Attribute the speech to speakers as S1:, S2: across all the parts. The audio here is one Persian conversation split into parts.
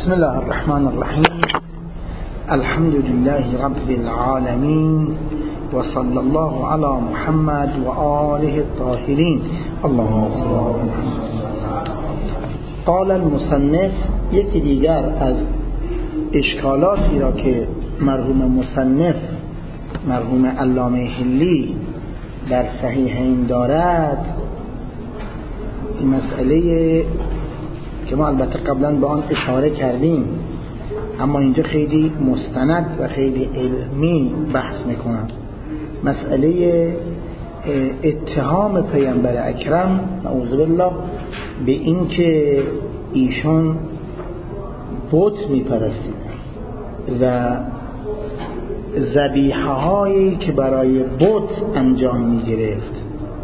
S1: بسم الله الرحمن الرحيم. الحمد لله رب العالمين، وصلى الله على محمد وآله الطاهرين. اللهم صل على محمد. قال المصنف، یکی دیگر از اشکالاتی را که مرحوم مصنف مرحوم علامه حلی در صحیحین دارد، این مسئله که ما البته قبلا به آن اشاره کردیم، اما اینجا خیلی مستند و خیلی علمی بحث میکنم. مسئله اتهام پیامبر اکرم نعوذ بالله به این که ایشون بت میپرستید و ذبیحه هایی که برای بت انجام میگرفت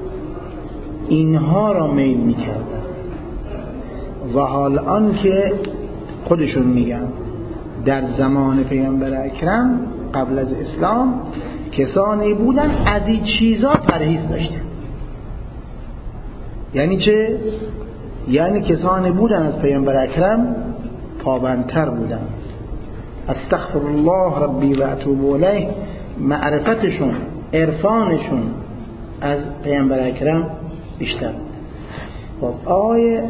S1: اینها را میل میکردن. و حال آن که خودشون میگن در زمان پیامبر اکرم قبل از اسلام کسانی بودن از این چیزا پرهیز داشتن. یعنی چه؟ یعنی کسانی بودن از پیامبر اکرم پابندتر بودن. استغفر الله ربی و اتوب الیه، معرفتشون عرفانشون از پیامبر اکرم بیشتر. خب آیه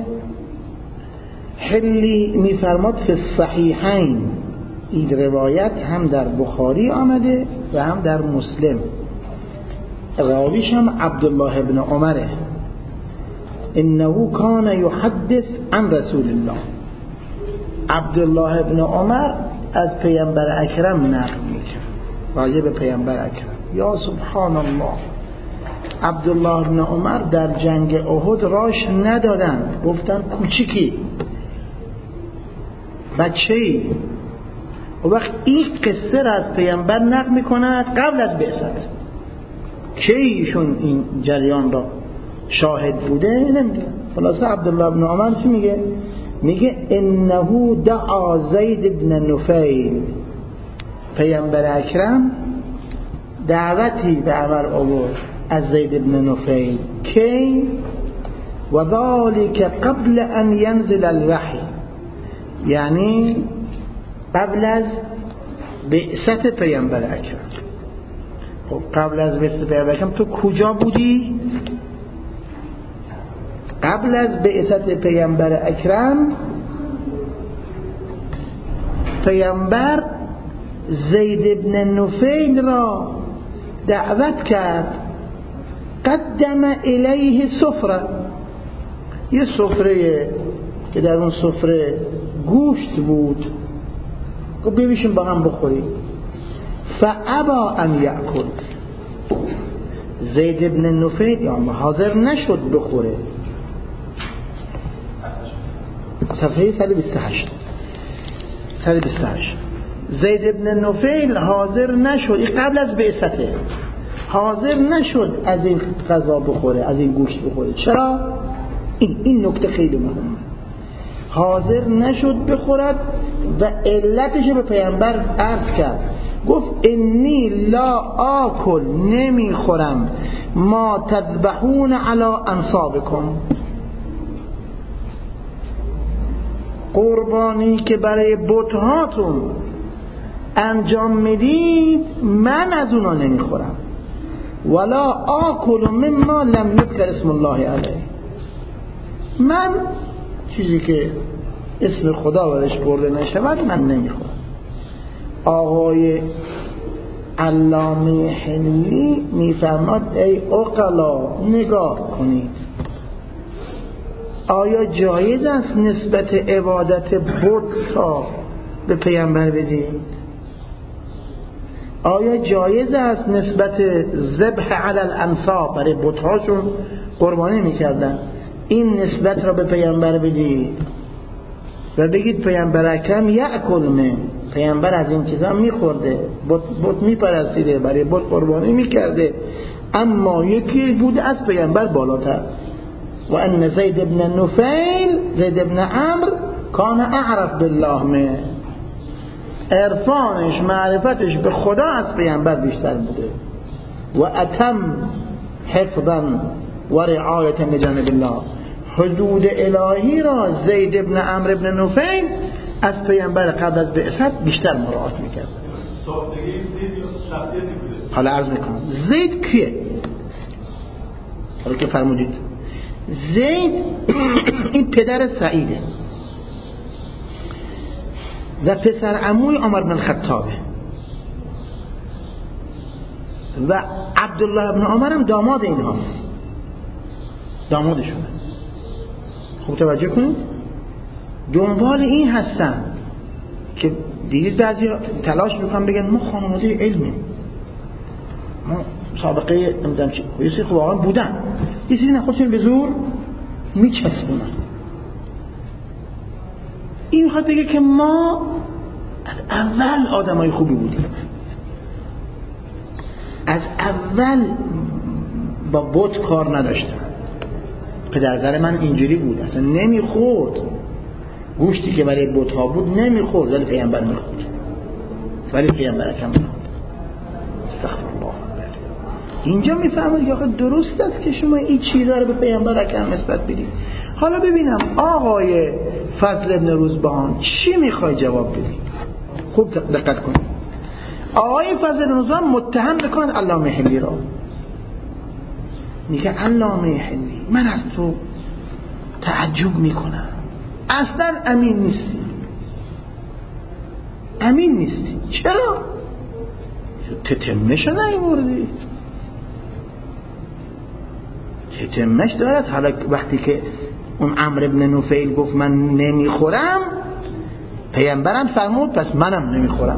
S1: حلی میفرماد فی الصحیحین، این روایت هم در بخاری آمده و هم در مسلم، راویش هم عبدالله ابن عمره. انه کان یحدث عن رسول الله، عبدالله ابن عمر از پیامبر اکرم نقل میکرد راجع به پیامبر اکرم. یا سبحان الله، عبدالله ابن عمر در جنگ احد راش ندادند، گفتن کوچیکی بچه‌ای. و وقت این قصه را از پیامبر نقل میکند قبل از بعثت، که ایشون این جریان را شاهد بوده نمیدونه. خلاصه عبدالله ابن عمر چی میگه؟ میگه انه دعا زید ابن نفیل، پیامبر اکرم دعوتی به عمر آورد از زید ابن نفیل که و ذالک قبل ان ینزل الوحی، یعنی قبل از بعثت پیامبر اکرم. خب قبل از بعثت پیامبر اکرم تو کجا بودی؟ قبل از بعثت پیامبر اکرم پیامبر زید ابن نفیل را دعوت کرد. قدم الیه سفره، یه سفره که در اون سفره گوشت بود، گفت ببیشیم با هم بخوریم. فابا ان یأکل، زید ابن نفیل یا حاضر نشد بخوره. صفحه 128 زید ابن نفیل حاضر نشد، این قبل از بعثته، حاضر نشد از این غذا بخوره، از این گوشت بخوره. چرا؟ این نکته خیلی مهمه. حاضر نشد بخورد و علتش به پیامبر عرض کرد. گفت انی لا آکل، نمیخورم ما تذبحون علی انصابکم، قربانی که برای بتهاتون انجام میدید من از اونا نمیخورم. ولا آکل مما لم یذکر اسم الله علیه، من چیزی که اسم خدا برش برده نشود من نمیخورم. آقای علامه حلی میفرماد ای عقلا نگاه کنید، آیا جایز است نسبت عبادت بت را به پیامبر بدید؟ آیا جایز است نسبت ذبح علی الانصاب، برای بت‌هاشون قربانی میکردن، این نسبت را به پیامبر بدید و بگید پیامبر اکرم یأکل من، پیامبر از این چیزا میخورده، بت میپرستیده، برای بت قربانی میکرده، اما یکی بود از پیامبر بالاتر. و ان زید ابن نفیل، زید ابن عمرو کان اعرف بالله من، عرفانش معرفتش به خدا از پیامبر بیشتر بوده. و اتم حفظا و رعایت لجانب الله، حدود الهی را زید ابن عمرو ابن نفیل از پیامبر قبل از بعثت بیشتر مراعات میکرد. حالا عرض میکنم زید کیه؟ حالا که فرمودید زید این پدر سعیده و پسر عموی عمر بن الخطابه و عبدالله بن عمر هم داماد اینهاست، دامادشونه. خوب توجه کنید، دنبال این هستن که دیگه بعضی تلاش میکنن بگن ما خانواده علمیم، ما سابقه نمیدونم چی، یه سری خب واقعا بودن، یه سری خودشون به زور میچسبونن. این میخواد بگه که ما از اول آدمای خوبی بودیم، از اول با بت کار نداشتم. پدرزر من اینجوری بود، اصلا نمیخورد گوشتی که برای بت ها بود نمیخورد، ولی پیامبر میخورد، ولی پیامبر اکرم میخورد. استغفر الله. اینجا میفهمید که آخه درست است که شما این چیزا رو به پیامبر اکرم نسبت بدید. حالا ببینم آقای فضل ابن روزبهان چی میخوای جواب بدی؟ خوب دقت کنید. آقای فضل ابن روزبهان متهم میکنن علامه حلی را، میگه علامه حلی من از تو تعجب میکنم، اصلا امین نیستی، امین نیستی. چرا؟ تتمش نیوردی، تتمش دارد. حالا وقتی که اون عمرو بن نفیل گفت من نمیخورم، پیامبرم فرمود پس منم نمیخورم.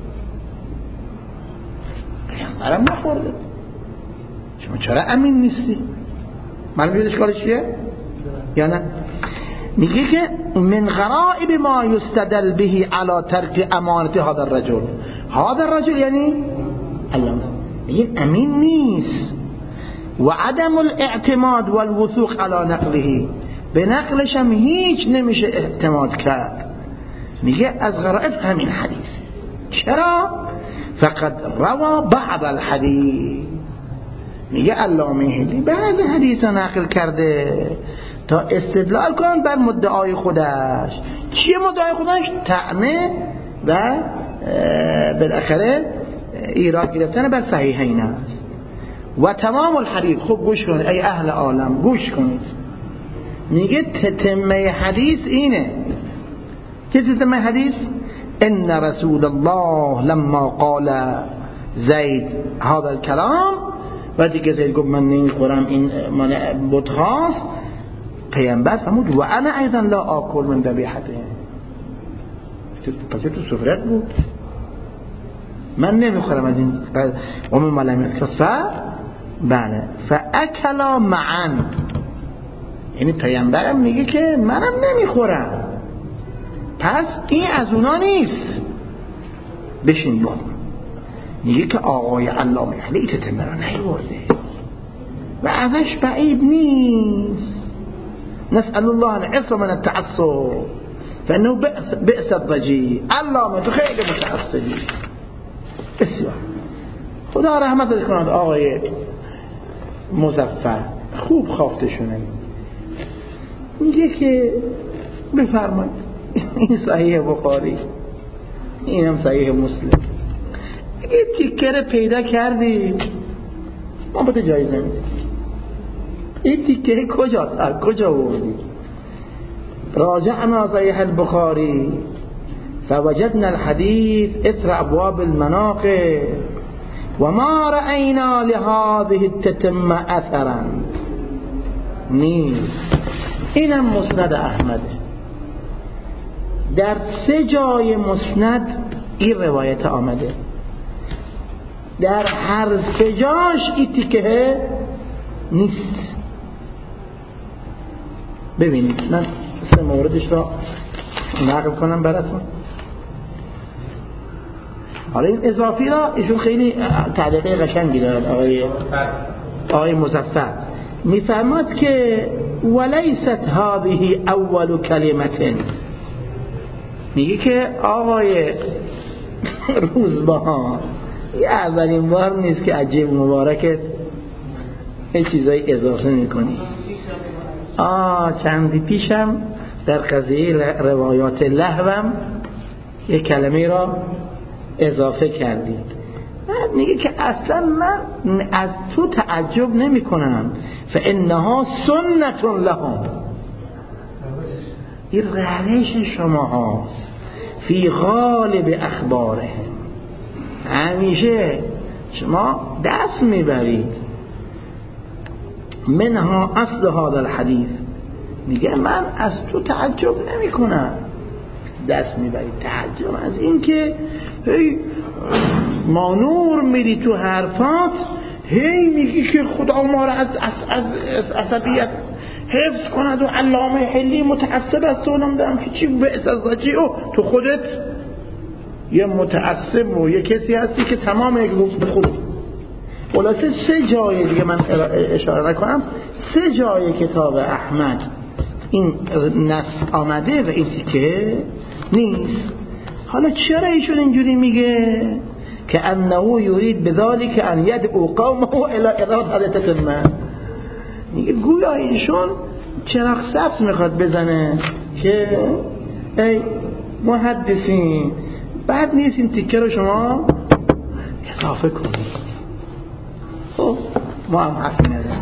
S1: پیامبرم نخورده، شما چرا امین نیستی؟ معلوم شد اشکالش چیه یا نه؟ میگه که من غرائب ما یستدل به علی ترک امانت هذا الرجل. هذا الرجل یعنی علامه، میگه امین نیست و عدم الاعتماد والوثوق على نقله، به نقلش هم هیچ نمیشه اعتماد کرد. میگه از غرائب همین حدیث. چرا؟ فقد روا بعض الحدیث، میگه علامه حلی بعض حدیث رو نقل کرده تا استدلال کنن بر مدعای خودش. چیه مدعای خودش؟ طعنه و بالاخره ایراد گرفتن بر صحیحین است. و تمام الحدیث، خوب گوش کنید ای اهل عالم، گوش کنید. میگه تتمه حدیث اینه. چه تتمه حدیث؟ ان رسول الله لما قال زید هذا الكلام، و دیگه زید گفت من نمیخورم این مال بت هاست، پیامبر فرمود و انا ایضا لا آکل من ذبیحته. پس تو سفرت بود، من نمیخورم از این قوم ملامت کفر. بله فاکلا معا، یعنی پیامبرم میگه که منم نمیخورم، پس این از اونا نیست، بشین بخور. میگه که آقای علامه حلی تتمه را نیورده و ازش بعید نیست. نسأل الله العصمة من التعصب فانه بئس الضجیع. علامه تو خیلی متعصبی، بسیار. خدا رحمت کنه آقای مظفر، خوب خوافتشونه. میگه که بفرمایید این صحیح بخاری، این هم صحیح مسلم، یه تیکه پیدا کردی ما بده جایزه میدیم. این تیکه کجاست؟ کجا بودی؟ راجعنا صحیح البخاری فوجدنا الحديث اثر ابواب المناقب وما رأينا لهذه التتمة اثرا. نیست. اینم مسند احمده، در 3 جای مسند این روایت آمده، در هر 3 جاش این تیکه نیست. ببینید من 3 موردش را نقل کنم براتون. حالا این اضافی را ایشون خیلی تعلیقه قشنگی دارد. آقای مظفر میفرماد که ولیست هذه اول کلمه، میگه که آقای روزبهان یه اولین بار نیست که عجیب مبارکت یه چیزایی اضافه میکنی. چندی پیشم در قضیه روایات لهوم یک کلمه را اضافه کردید. بعد میگه که اصلا من از تو تعجب نمی کنم، فانها سنت لهم، این روش شما هاست، فی غالب اخبارهم، همیشه شما دست میبرید. منها اصل هذا الحدیث، میگه من از تو تعجب نمی کنم، دست میبرید تعجب از این که هی ما نور میری تو حرفات، هی میگی که خدا ما را از عصبیت حفظ کند و علامه حلی متعصب است و نمیدونم که چی بئس الزجی، تو خودت یه متعصب و یه کسی هستی که تمام یک روز به خود. خلاصه 3 جای دیگه من اشاره نکنم، 3 جای کتاب احمد این نص آمده و این تیکه نیست. حالا چرا ایشون اینجوری میگه؟ که انه یرید بذلك ان یدعو قومه الى اراده ما، میگه گویا ایشون چراغ سبز میخواد بزنه که ای محدثین بعد نیست این تیکه رو شما اضافه کنید. خب ما هم حرفی نداریم.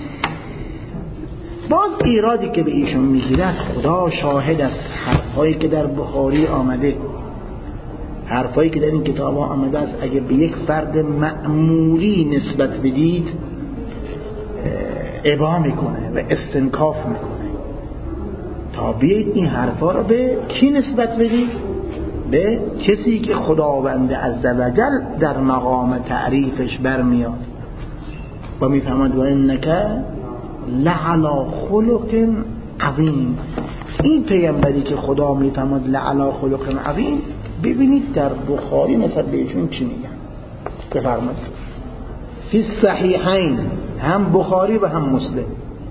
S1: باز ایرادی که به ایشون میگیرد، خدا شاهد است، حرفایی که در بخاری آمده، حرفایی که در این کتاب ها آمده است، اگه به یک فرد معمولی نسبت بدید ابا میکنه و استنکاف میکنه. تا بیایید این حرفا رو به کی نسبت بدید؟ به کسی که خداوند عزوجل در مقام تعریفش برمیاد و میفهمد و انک لعلی خلق عظیم. این پیامبری که خدا میفهمد لعلی خلق عظیم، ببینید در بخاری مثلا بهشون چی میگن. بفرمایید فی الصحیحین، هم بخاری و هم مسلم،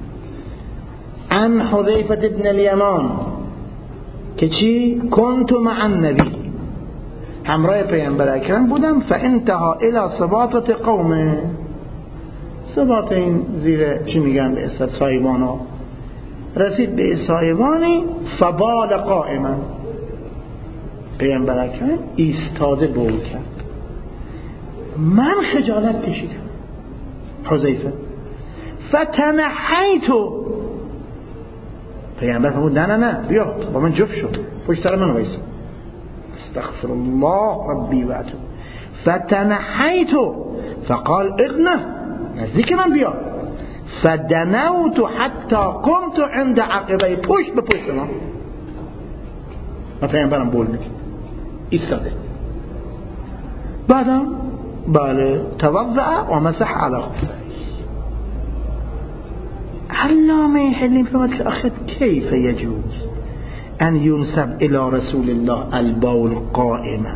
S1: عن حذیفه ابن الیمان که چی؟ کنت مع النبی، همراه پیامبر اکرم بودم، فانتهى الى سباطه قومه، سباط این زیر چی میگن به اسم سایبانا، رسید به سایبانی، فبال قائما، پیامبر اکرم ایستاده بول کرد. من خجالت کشیدم، حذیفه، فتنحیت، پیامبر فرمود نه بیا با من جفت شو، پشت سر من وایسا، استغفر الله ربی و اتوب، فتنحیت فقال اغنه، نزدیک من بیا، فدنوت حتی قمت عند عقبه، پشت به پشت من، و پیامبرم بول میکرد ایستاده. بعدم بله توضع و مسح علی خفیه. علامه حلی فرمود که آخه کیف یجوز ان ینسب الى رسول الله البول قائما،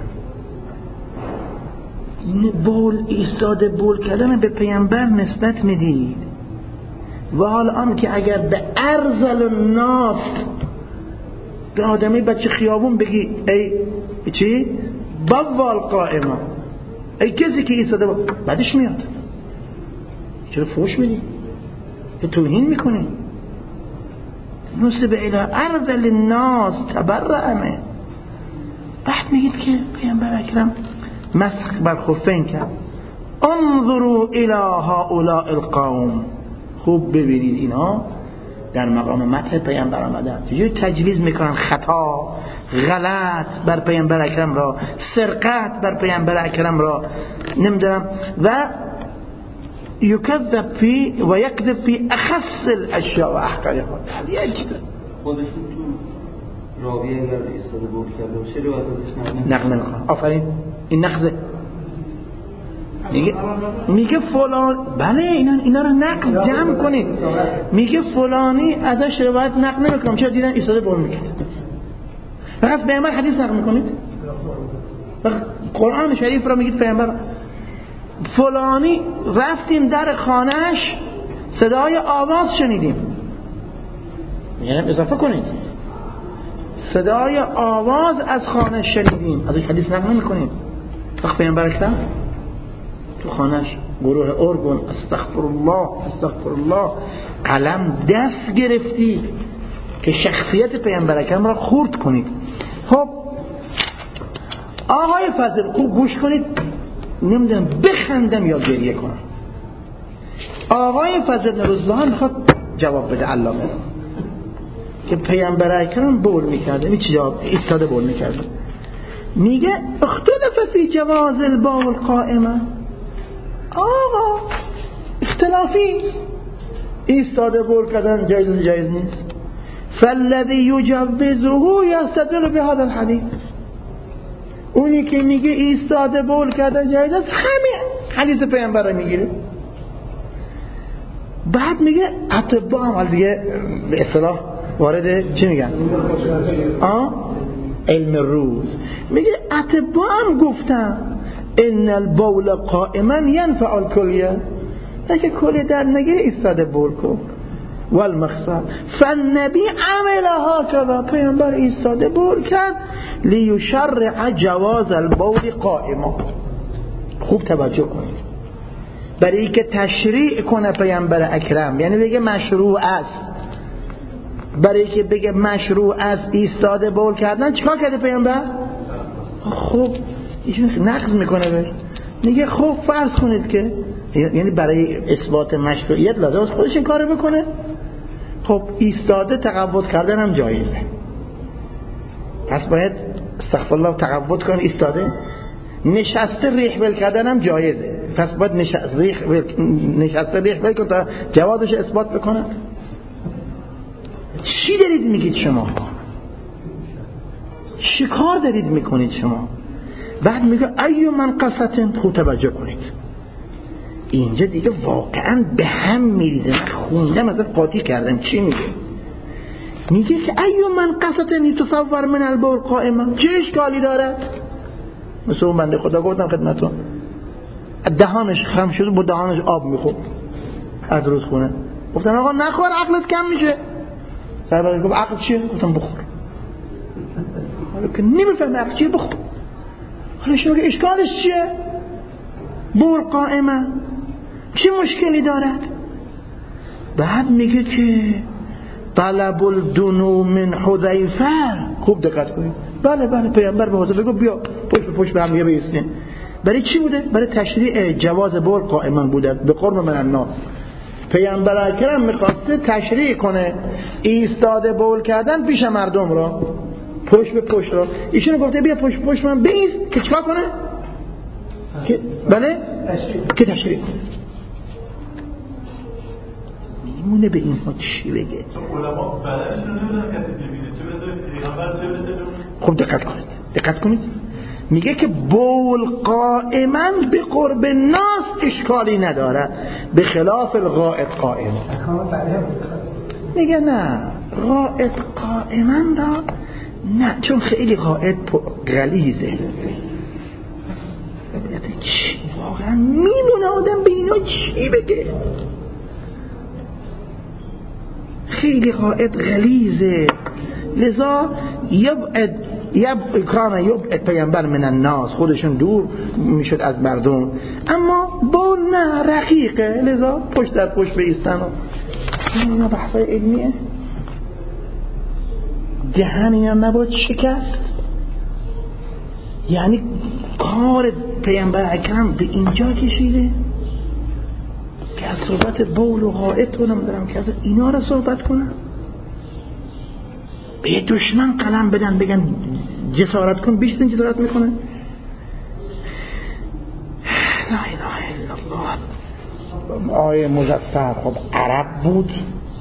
S1: این بول ایستاده بول کردن به پیامبر نسبت میدید، و حالا آن که اگر به ارذل الناس، به آدمی بچه خیابون بگی ای چی؟ بول قائما، ای کسی که ایستاده بعدش میاد، چرا فوش میدی؟ به توهین میکنی؟ نسب الى ارذل الناس تبرأمه. بعد میگید که پیامبر اکرم مسح بر خفین کرد. انظروا الى هؤلاء القوم، خوب ببینید اینا در مقام مدح پیامبر آمدن، چجوری تجویز میکنن خطا، غلط بر پیامبر اکرم را، سرقت بر پیامبر اکرم را، نمیدونم، و یکذب فی و یکذب فی اخص الاشیاء و احقارها.
S2: خودشون تو راویه اگر ایستاده بود کرده باشه روایتش
S1: نقل نمیکنه. آفرین، این نقضه. میگه فلان، بله اینا رو نقل جمع کنید، میگه فلانی ازش روایت نقل نمیکنم، چرا دیدن ایستاده بول میکرد، فقط پیامبر حدیث نقل میکنید، قرآن شریف رو میگید پیامبر فلانی رفتیم در خانهش صدای آواز شنیدیم، یعنی اضافه کنید صدای آواز از خانه شنیدیم، ازش حدیث نقل نمیکنیم. وقت پیامبر اکرم تو خانهش گروه ارگون استغفر الله قلم دست گرفتی که شخصیت پیامبر اکرم را خورد کنید. خب آقای فضل خوب گوش کنید، نمیدونم بخندم یا گریه کنم. آقای فضل روزبهان میخواد جواب بده علامه که پیامبر اکرم بول میکرده، این چی جواب ایستاده بول میکرده. میگه اختلاف فی جواز البول قائما. آقا اختلافی، ایستاده بول کردن جایز نیست. فالذی یجوزه یستدل بهذا الحدیث. اونی که میگه ایستاده بول کردن جایز است همین حدیث پیامبر میگیره. بعد میگه اطباء هم دیگه به اصطلاح وارد چی میگن؟ علم روز. میگه اطباء هم گفتن ان البول قائما ينفع الكليه، اگه کلیه در نگه ایستاده بول کن. والمخصر فالنبی عمل هكذا، پیامبر ایستاده بول کرد لیشرع جواز البول قائما. خوب توجه کنید، برای اینکه تشریع کنه پیامبر اکرم، یعنی بگه مشروع است. برای اینکه بگه مشروع است ایستاده بول کردن، چیکار کرده پیامبر؟ خب ایشون نقض میکنه بهش، میگه خب فرض کنید که، یعنی برای اثبات مشروعیت لازم است خودش این کارو بکنه. خب ایستاده تقوت کردن هم جایزه، پس باید استغفرالله تقوت کن ایستاده. نشسته ریح ول کردن هم جایزه، پس باید نشسته ریح ول کن تا جوازش اثبات بکنه. چی دارید میگید شما؟ چی کار دارید میکنید شما؟ بعد میگه ایو من قصتن. خوب توجه کنید، اینجا دیگه واقعا به هم میریزه. من خوندم از قاطی کردم چی میگه. میگه که ایو من قصتن یتصور من البول قائما، چه اشکالی دارد؟ مثل اون بنده خدا گفتم خدمتون دهانش خم شده، با دهانش آب میخورد از روز خونه. گفتن آقا نخور عقلت کم میشه. بعد گفت عقل چیه؟ گفتم بخور. حالا که نمیفهمه عقل چیه بخور. حالا شما که اشکالش چیه؟ بول قائمه چه مشکلی دارد؟ بعد میگه که طلب الدنو من حذیفه. خوب دقت کنید. بله پیامبر به حذیفه گفت بیا پشت به پشت به هم بیستیم. برای چی بوده؟ برای تشریع جواز بول قائما بوده به قرب من الناس. پیامبر اکرم میخواسته تشریع کنه ایستاده بول کردن پیش مردم را، پشت به پشت را. ایشون گفته بیا پشت به پشت من بیست که چیکار کنه؟ که بله که تشریع کنه. میمونه به این ها چی بگه؟
S3: علما بدنشون نمیدونن کسی ببینه چه بذاره پیغمبر چه بذاره.
S1: خب دقت کنید میگه که بول قائما به قرب ناس اشکالی نداره، به خلاف الغائط قائما. میگه نه غائط قائما را نه، چون خیلی غائط غلیظه. چی واقعا میمونه آدم به اینا چی بگه؟ خیلی غائط غلیظه، لذا کان یبعد پیامبر من الناس، خودشون دور میشد از مردم. اما با نه رقیقه، لذا پشت در پشت بیستن. اینا بحثای علمیه، دهن اینا نباید شکست. یعنی کار پیامبر اکرم به اینجا کشیده که از صحبت بول و غائط رو نمیدارم که از اینا رو صحبت کنم. به یه دشمن قلم بدن بگن جسارت کن، بیشتر جسارت میکنه. لا اله الا الله. آیه مزفر خب عرب بود،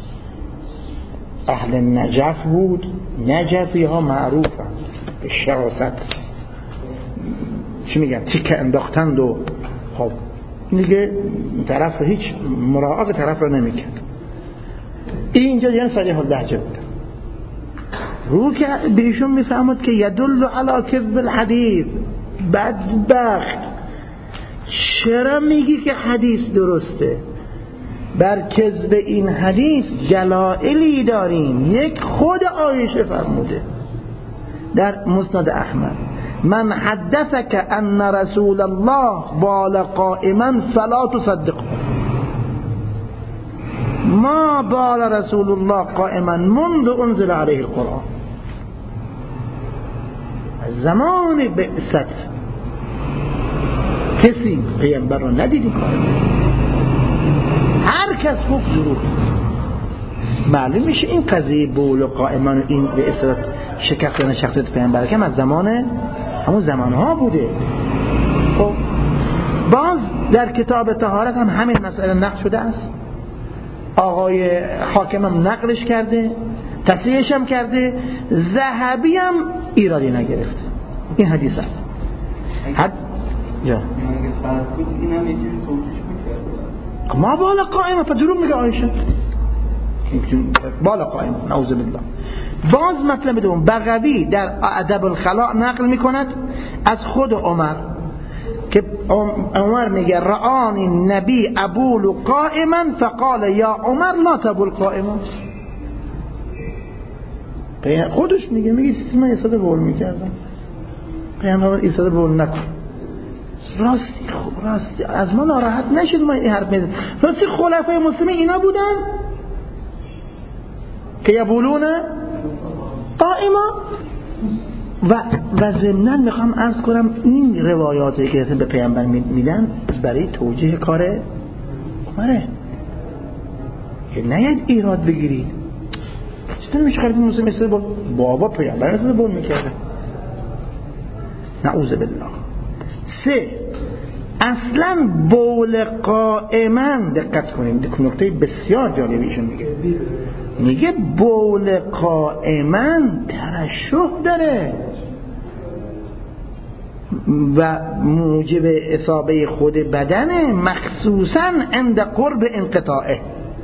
S1: اهل نجف بود. نجفی ها معروفن به شراست، چی میگن تیکه انداختند و خب دیگه طرف هیچ مراعات طرف رو نمیکرد. اینجا یعنی صریح اللهجه بود. رو که بهشون میفهمد که یدل علی کذب الحدیث. بدبخت چرا میگی که حدیث درسته؟ بر کذب این حدیث دلایلی داریم. یک خود عایشه فرموده در مسند احمد من حدثك ان رسول الله بال قائما فلا تصدقه. ما بال رسول الله قائما منذ انزل عليه القرآن. زمان بعثت کسی پیامبر رو ندیدی کار هر کس گفت دروغ. معلوم میشه این قضیه بول و قائمان و این بعثت شکستن شخصیت پیامبر که از زمان همون زمانها بوده. خب باز در کتاب طهارت هم همین مسئله نقل شده است. آقای حاکم هم نقلش کرده، تصحیحش هم کرده، ذهبی هم ایرادی نگرفته. این حدیث است. ما بالا قائمه پا دروغ میگه عایشه بالا قائمه نعوذ بالله. باز مطلب دوم بغوی در ادب الخلاء نقل میکند از خود عمر که عمر میگه رآنی النبی ابول قائما فقال یا عمر لا تبول قائما. خودش میگه من ایستاده بول میکردم، پیامبر ایستاده بول نکن. راستی از ما ناراحت نشید ما این حرف میزنیم. راستی خلفای مسلمین اینا بودن که یبولون قائما. و ضمناً میخوام عرض کنم این روایاتی که به پیامبر میدن برای توجیه کار عمره که نیاید ایراد بگیرید. چطور میشه خلیفه مسلم ایستاده بول؟ بابا پیامبر ایستاده بول میکرده. نعوذ بالله. 3. اصلا بول قائما دقت کنیم، نکته بسیار جالبی ایشون میگه بول قائما ترشح داره و موجب اصابه خود بدنه، مخصوصا عند قرب انقطاعه،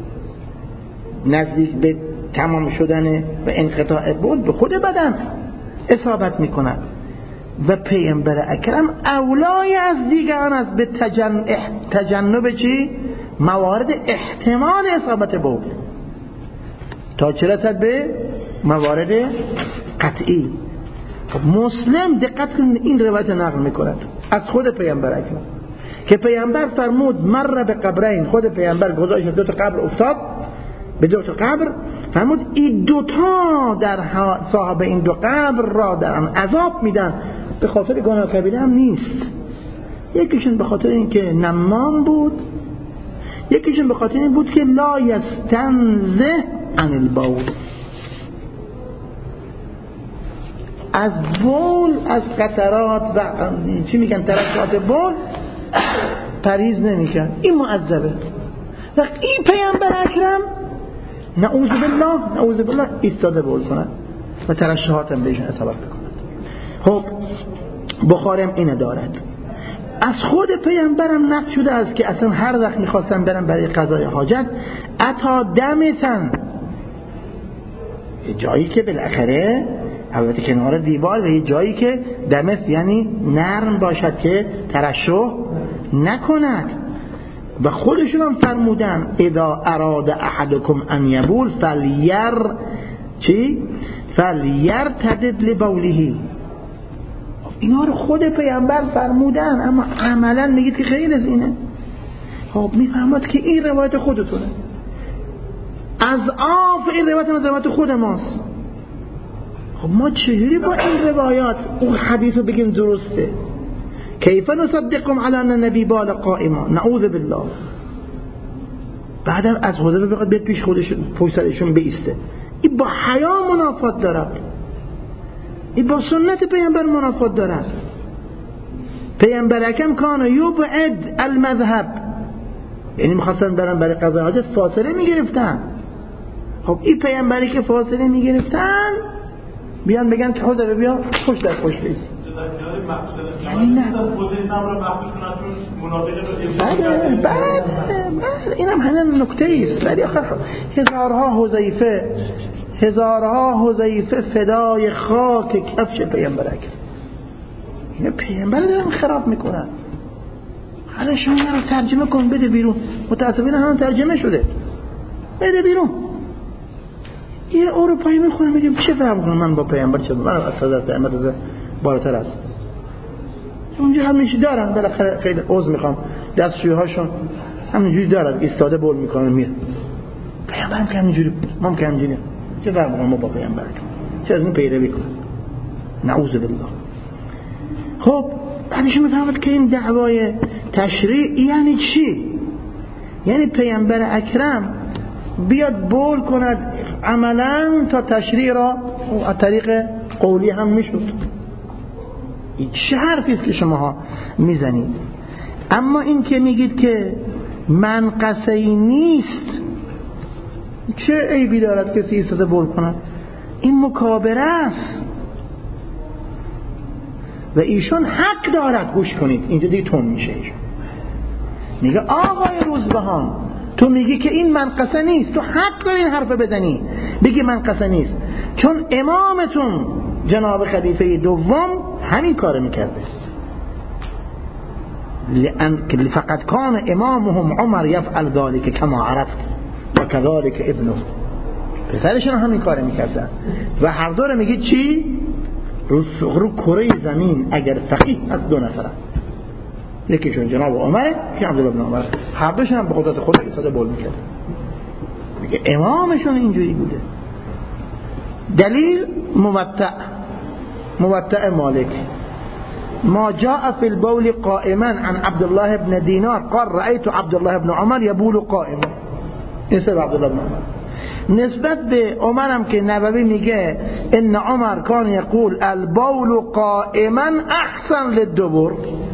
S1: نزدیک به تمام شدن و انقطاع بول به خود بدن اصابت میکنه و پیامبر اکرم اولای از دیگران از به تجنب چی؟ موارد احتمال اصابت بول تا چه رسد به موارد قطعی. مسلم دقت کنید این روایت نقل میکند از خود پیامبر اکرم که پیامبر فرمود مر به قبرین، خود پیامبر گذاشت دو تا قبر افتاد، به دو تا قبر فرمود این دوتا در صاحب این دو قبر را در آن عذاب میدن. به خاطر گناه کبیره هم نیست، یکیشون به خاطر اینکه نمام بود، یکیشون به خاطر این بود که لا یستنزه عن البول، از بول از قطرات و چی میگن ترشحات بول پریز نمیکن. این معذبه. و این پیامبر اکرم نعوذ بالله ایستاده بول کنند و ترشحات هم بهشون اصابت بکنند. خب بخاری هم اینه دارد. از خود پیامبرم نقل شده است که اصلا هر وقت میخواستن برن برای قضای حاجت اتا دمتن، جایی که بالاخره البته کنار دیوار و یه جایی که دمت یعنی نرم باشد که ترشح نکند. و خودشون هم فرمودن اذا اراد احدکم ان یبول فلیرتدد لبوله. اینا رو خود پیامبر فرمودن اما عملا میگید که خیلی از اینه. خب میفهمد که این روایت خودتونه، از این روایت خود ماست. خب ما چجوری با این روایات اون حدیث رو بگیم درسته؟ کیف نصدقم علی ان النبی بال قائما؟ نعوذ بالله. بعدم از خدا رو بخواد بیاد پیش خودشون پشت سرشون بیسته. این با حیا منافات دارد، این با سنت پیامبر منافات دارد. پیامبر اکرم کان یبعد المذهب، یعنی می‌خواستن برن برای قضای حاجت فاصله می‌گرفتن. خب این پیامبری که فاصله می‌گرفتن بیان بگن که خدا بیا پشت در پشت ایست. یعنی نه بعد اینم همین نکته ایست. ولی آخر هزارها حذیفه فدای خاک کفش پیامبر اکرم. اینا پیامبر دارن خراب میکنن. حالا شما رو ترجمه کن بده بیرون. متاسفانه هم ترجمه شده، بده بیرون. یه اروپایی میخونه میگم چه فرق کنه من با پیامبر، چه من از حضرت پیامبر بالاتر است. اونجا همیشه دارن بالاخره خیلی عذر میخوام دستشوی‌هاشون همینجوری دارن ایستاده بول میکنن میره. پیامبر هم که همینجوری ما هم که همینجوری چه فرق کنه ما با پیامبر، چه از این پیروی کنه. نعوذ بالله. خب بعدش میفهمد که این دعوای تشریع یعنی چی؟ یعنی پیامبر اکرم بیاد بول کند عملا تا تشریع را از طریق قولی هم میشد. این چه حرفی است که شماها میزنید؟ اما این که میگید که منقصه‌ای نیست، چه عیبی دارد کسی ایستاده بول کند؟ این مکابره است و ایشون حق دارد. گوش کنید اینجا دیگه تون میشه. ایشون میگه آقای روزبهان تو میگی که این منقصه نیست، تو حق داری این حرف بزنی بگی منقصه نیست، چون امامتون جناب خلیفه دوم همین کار میکرده. لأن فقط کان امامهم عمر یفعل ذلك کما عرفت و كذلك ابنه. پسرشون همین کار میکردن و هر دو رو میگه چی؟ رو کره زمین اگر فقیه از دو نفرن، یکیشون جناب عمره که عبدالله بن عمر، هر دوشون هم به قدرت خود ایستاده بول میکرد. میگه امامشون اینجوری بوده. دلیل موطأ مالک ما جاء في البول قائما عن عبد الله بن دينار قال رأيت عبد الله بن عمر يبول قائما. این سبب عبدالله بن عمر. نسبت به عمرم که نبوی میگه ان عمر کان یقول البول قائما احسن للدبر.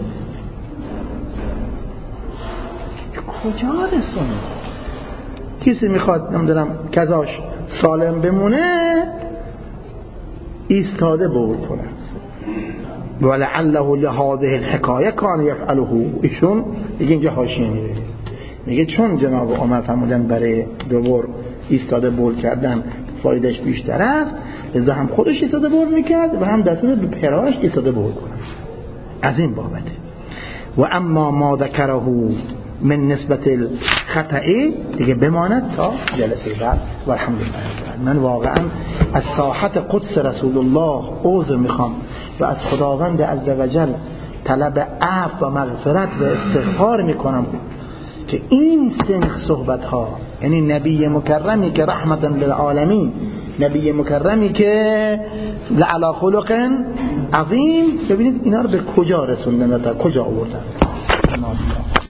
S1: کجا رسونه؟ کسی میخواد نمیدونم کذاش سالم بمونه ایستاده بول کنه. ولعله لهذه الحکایه کان یفعله. ایشون دیگه اینجا حاشیه میره میگه چون جناب عمر فرمودن برای دوبار ایستاده بول کردن فایدهش بیشتر است، لذا هم خودش ایستاده بول میکرد و هم دستور به پراش ایستاده بول کنه. از این بابته. و اما ما ذکره من نسبت الخطئی دیگه بماند تا جلسه بعد. و الحمدلله من واقعا از ساحت قدس رسول الله عذر میخوام و از خداوند عزوجل طلب عفو و مغفرت و استغفار میکنم که این سنخ صحبت ها، یعنی نبی مکرمی که رحمتا للعالمین، نبی مکرمی که لعلی خلق عظیم، ببینید اینا رو به کجا رسوندن و تا کجا آوردن.